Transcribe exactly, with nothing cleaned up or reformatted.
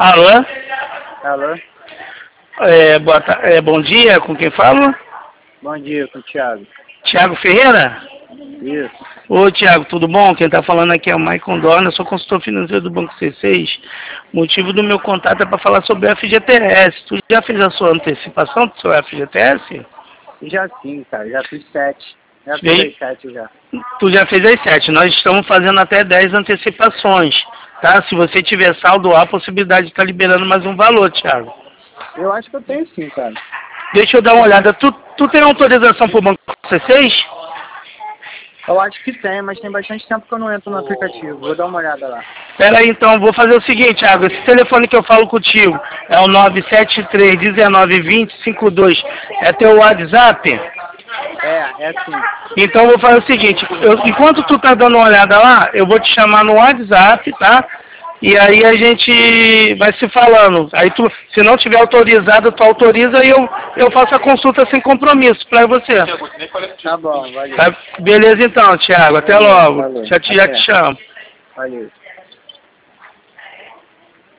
Alô? Alô? É, boa ta- é, bom dia, com quem falo? Bom dia, com o Thiago. Tiago Ferreira? Isso. Ô Tiago, tudo bom? Quem está falando aqui é o Maicon Dorna, eu sou consultor financeiro do Banco C seis. O motivo do meu contato é para falar sobre o F G T S. Tu já fez a sua antecipação do seu F G T S? Já sim, cara, já fiz sete. Já fiz Bem, as sete já. tu já fez as sete. Nós estamos fazendo até dez antecipações, tá? Se você tiver saldo, há a possibilidade de estar liberando mais um valor, Tiago. Eu acho que eu tenho sim, cara. Deixa eu dar uma olhada. Tu, tu tem autorização para o Banco C seis? Eu acho que tem, mas tem bastante tempo que eu não entro no aplicativo. Vou dar uma olhada lá. Pera aí, então, vou fazer o seguinte, Thiago. Esse telefone que eu falo contigo é o nove sete três, um nove dois zero, cinco dois. É teu WhatsApp? É, é sim. Então, eu vou fazer o seguinte. Eu, enquanto tu tá dando uma olhada lá, eu vou te chamar no WhatsApp, tá? E aí a gente vai se falando. Aí tu, se não tiver autorizado, tu autoriza e eu, eu faço a consulta sem compromisso pra você. Tá bom, valeu. Tá? Beleza então, Thiago. Até Valeu, logo. valeu. Já te, já Até. te chamo. Valeu.